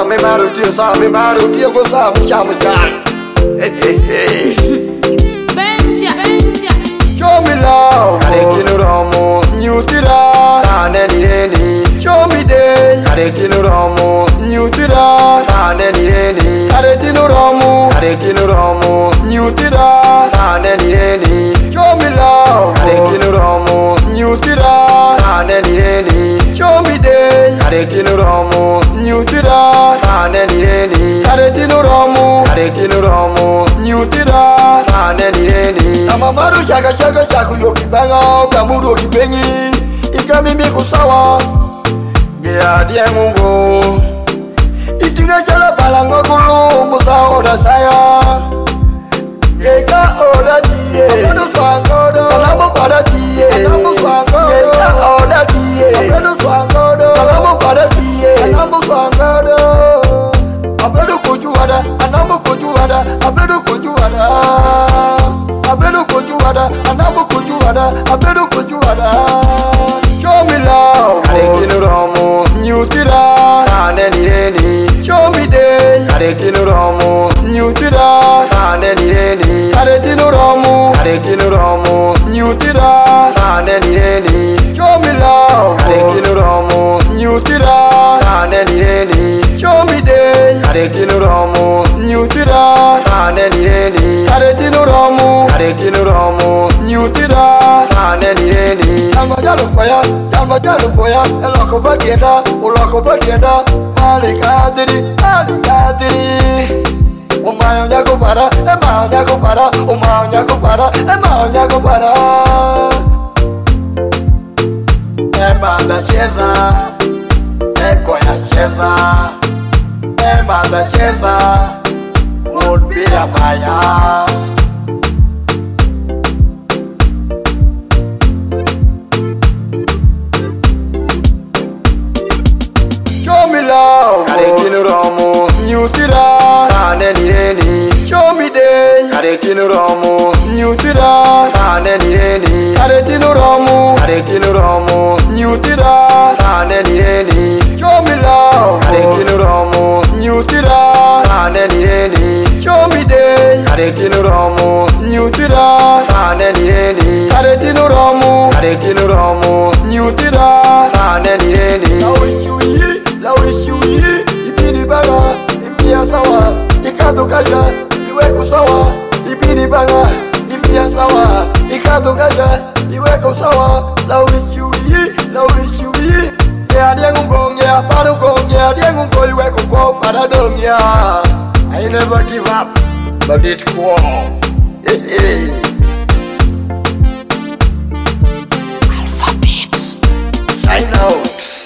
me maruti sa me maruti ko sa mu cha mu cha. It's Benja. Show me love, kare kinuromo nyutira sane nieni. Show me day, kare kinuromo nyutira sane nieni. Kare kinuromo nyutira sane nieni. Show me love, kare kinuromo nyutira sane nieni. Show me day, kare kinuromo nyutira sane nieni. Kare kinuromo nyutira sane nieni. Amamaru shaka shaku yokibanga kamuru kipenyi ikamimi kusawa gea die mungu itinga jala balango kulu musa oda saya geka oda die apenu swangodo kalamo pada die kalamo swangodo geka oda die apenu swangodo kalamo pada die kalamo swangodo apenu kujuada anamo kujuada apenu kujuada abedu kujuada anamu kujuada abedu kujuada. Show me love, kare kinuromo nyutira sane nieni. Show me day, kare kinuromo nyutira sane nieni. Kare kinuromo nyutira sane nieni. Show me love, kare kinuromo nyutira sane nieni. Show me day, kare kinuromo nyutira sane nieni. Kare kinuromo nyutira sane nieni. Jamba jalu poya eloko badienda malikadiri umayo nyako para Emanda cheza ekoya cheza Emanda cheza unbira maya. Show me love, kare kinuromo nyutira sane nieni. Show me day, kare kinuromo nyutira sane nieni. Kare kinuromo nyutira sane nieni. Show me love, kare kinuromo nyutira sane nieni. Show me day, kare kinuromo nyutira sane nieni. Kare kinuromo nyutira sane nieni. La wishui ibini baga impia sawa ikatokaja iweko sawa ibini baga impia sawa ikatokaja iweko sawa. La wishui ya diengu ya paruko ya diengu iweko kwa paradomia. I never give up but it's cool. Alpha Beats sign out.